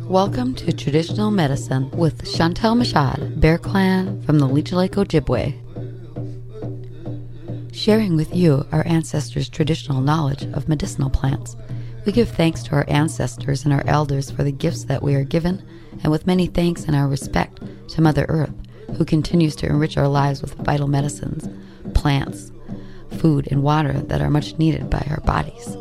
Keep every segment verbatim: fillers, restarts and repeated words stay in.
Welcome to Traditional Medicine with Chantel Mashad, Bear Clan from the Leech Lake Ojibwe. Sharing with you our ancestors' traditional knowledge of medicinal plants. We give thanks to our ancestors and our elders for the gifts that we are given, and with many thanks and our respect to Mother Earth, who continues to enrich our lives with vital medicines, plants, food, and water that are much needed by our bodies.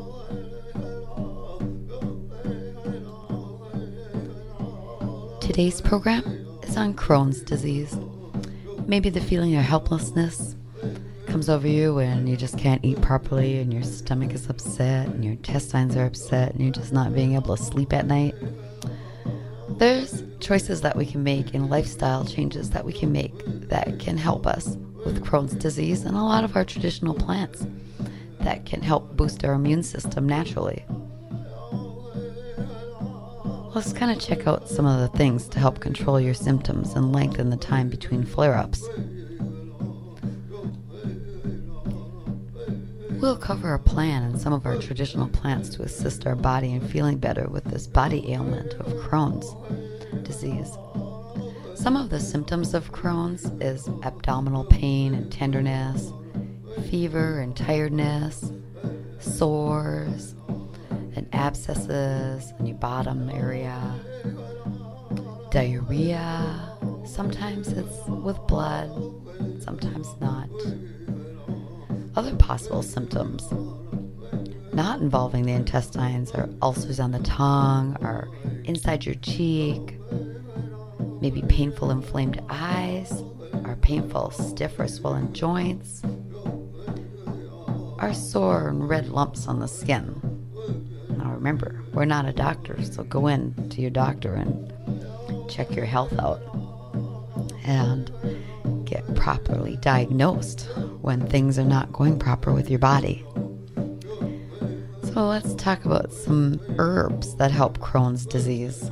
Today's program is on Crohn's disease. Maybe the feeling of helplessness comes over you when you just can't eat properly and your stomach is upset and your intestines are upset and you're just not being able to sleep at night. There's choices that we can make and lifestyle changes that we can make that can help us with Crohn's disease, and a lot of our traditional plants that can help boost our immune system naturally. Let's kind of check out some of the things to help control your symptoms and lengthen the time between flare-ups. We'll cover a plan and some of our traditional plants to assist our body in feeling better with this body ailment of Crohn's disease. Some of the symptoms of Crohn's is abdominal pain and tenderness, fever and tiredness, sores, and abscesses in your bottom area, diarrhea. Sometimes it's with blood, sometimes not. Other possible symptoms not involving the intestines are ulcers on the tongue or inside your cheek, maybe painful inflamed eyes, or painful stiff or swollen joints, or sore and red lumps on the skin. Now remember, we're not a doctor, so go in to your doctor and check your health out and get properly diagnosed when things are not going proper with your body. So let's talk about some herbs that help Crohn's disease.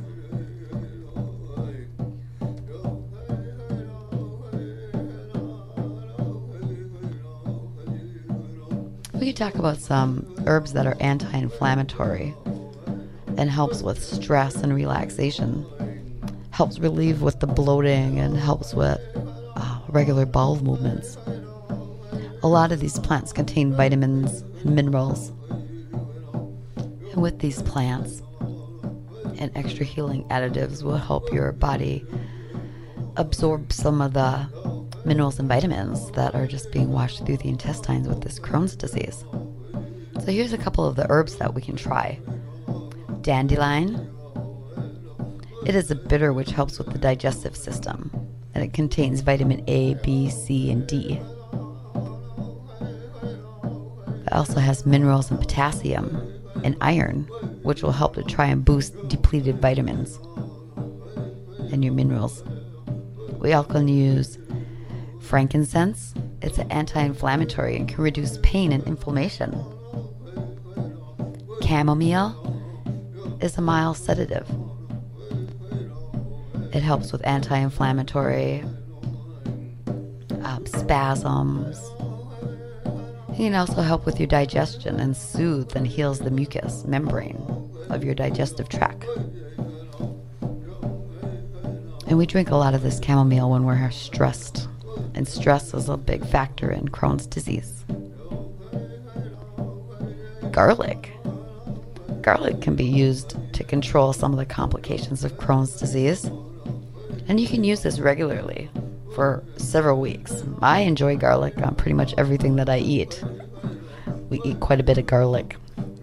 We could talk about some herbs that are anti-inflammatory and helps with stress and relaxation, helps relieve with the bloating, and helps with uh, regular bowel movements. A lot of these plants contain vitamins and minerals. And with these plants and extra healing additives will help your body absorb some of the minerals and vitamins that are just being washed through the intestines with this Crohn's disease. So here's a couple of the herbs that we can try. Dandelion. It is a bitter which helps with the digestive system, and it contains vitamin A, B, C, and D. It also has minerals and potassium and iron, which will help to try and boost depleted vitamins and your minerals. We also can use frankincense. It's an anti-inflammatory and can reduce pain and inflammation. Chamomile is a mild sedative. It helps with anti-inflammatory um, spasms. It can also help with your digestion and soothe and heals the mucous membrane of your digestive tract. And we drink a lot of this chamomile when we're stressed. And stress is a big factor in Crohn's disease. Garlic. Garlic can be used to control some of the complications of Crohn's disease. And you can use this regularly for several weeks. I enjoy garlic on pretty much everything that I eat. We eat quite a bit of garlic.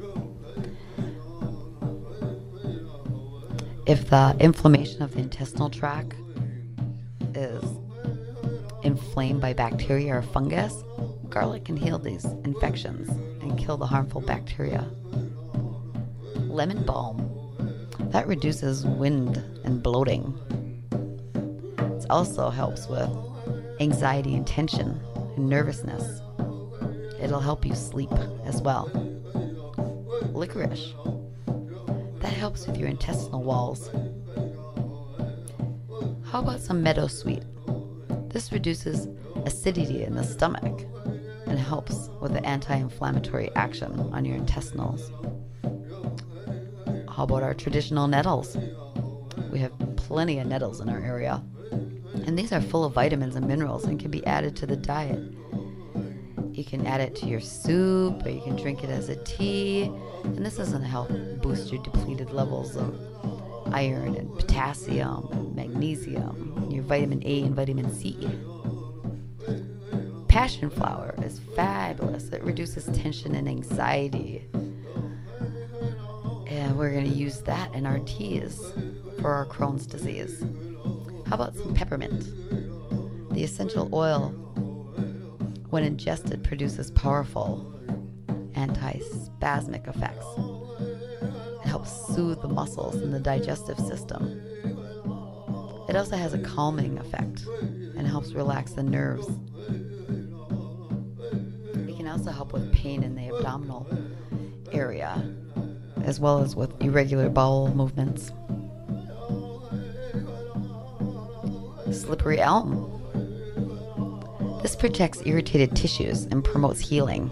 If the inflammation of the intestinal tract is inflamed by bacteria or fungus, garlic can heal these infections and kill the harmful bacteria. Lemon balm. That reduces wind and bloating. It also helps with anxiety and tension and nervousness. It'll help you sleep as well. Licorice. That helps with your intestinal walls. How about some meadowsweet? This reduces acidity in the stomach and helps with the anti-inflammatory action on your intestinals. How about our traditional nettles? plenty of nettles in our area. And these are full of vitamins and minerals and can be added to the diet. You can add it to your soup, or you can drink it as a tea. And this is going to help boost your depleted levels of iron and potassium and magnesium, and your vitamin A and vitamin C. Passion flower is fabulous. It reduces tension and anxiety. And we're going to use that in our teas for our Crohn's disease. How about some peppermint? The essential oil, when ingested, produces powerful antispasmic effects. It helps soothe the muscles and the digestive system. It also has a calming effect and helps relax the nerves. It can also help with pain in the abdominal area, as well as with irregular bowel movements. Slippery elm. This protects irritated tissues and promotes healing.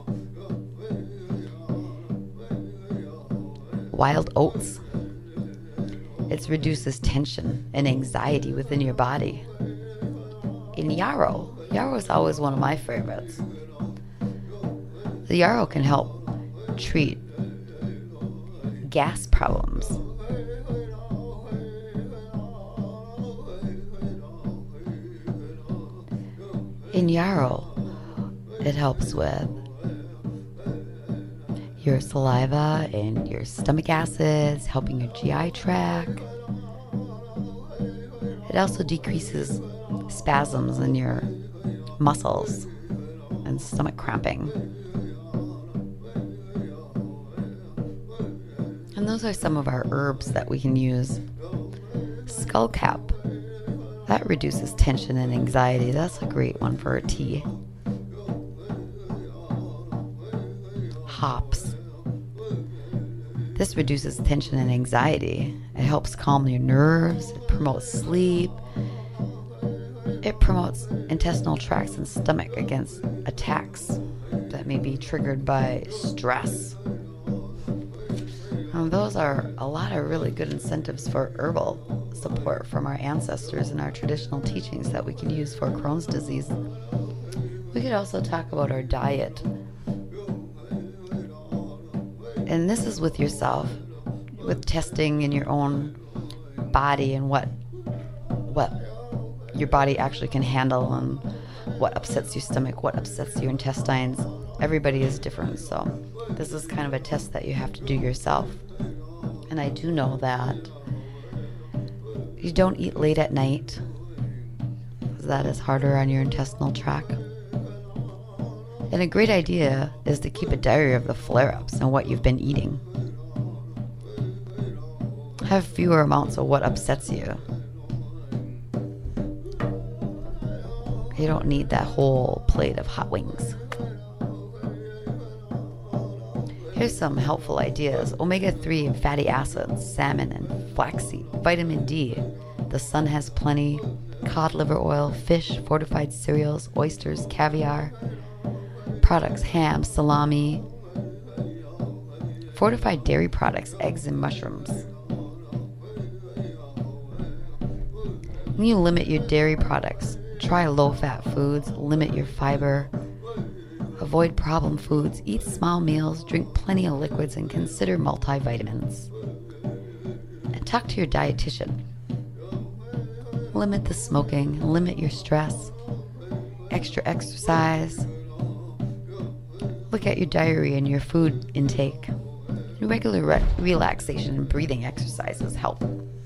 Wild oats. It reduces tension and anxiety within your body. And yarrow. Yarrow is always one of my favorites. The yarrow can help treat gas problems. In yarrow, it helps with your saliva and your stomach acids, helping your G I tract. It also decreases spasms in your muscles and stomach cramping. And those are some of our herbs that we can use. Skullcap. That reduces tension and anxiety. That's a great one for a tea. Hops. This reduces tension and anxiety. It helps calm your nerves. It promotes sleep. It promotes intestinal tracts and stomach against attacks that may be triggered by stress. Um, those are a lot of really good incentives for herbal support from our ancestors and our traditional teachings that we can use for Crohn's disease. We could also talk about our diet. And this is with yourself, with testing in your own body and what what your body actually can handle and what upsets your stomach, what upsets your intestines. Everybody is different, so this is kind of a test that you have to do yourself. And I do know that you don't eat late at night, because that is harder on your intestinal tract. And a great idea is to keep a diary of the flare-ups and what you've been eating. Have fewer amounts of what upsets you. You don't need that whole plate of hot wings. Here's some helpful ideas. omega three and fatty acids, salmon and flaxseed, vitamin D. The sun has plenty. Cod liver oil, fish, fortified cereals, oysters, caviar, products, ham, salami, fortified dairy products, eggs and mushrooms. When you limit your dairy products, try low-fat foods, limit your fiber, avoid problem foods, eat small meals, drink plenty of liquids, and consider multivitamins. And talk to your dietitian. Limit the smoking, limit your stress, extra exercise. Look at your diary and your food intake. And regular re- relaxation and breathing exercises help.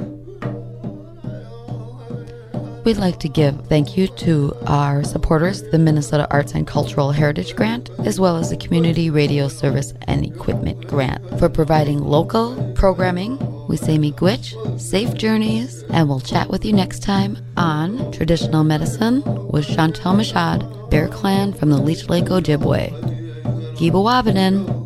We'd like to give thank you to our supporters, the Minnesota Arts and Cultural Heritage Grant, as well as the Community Radio Service and Equipment Grant for providing local programming. We say miigwech, safe journeys, and we'll chat with you next time on Traditional Medicine with Chantal Machad, Bear Clan from the Leech Lake Ojibwe. Giba Wabinin.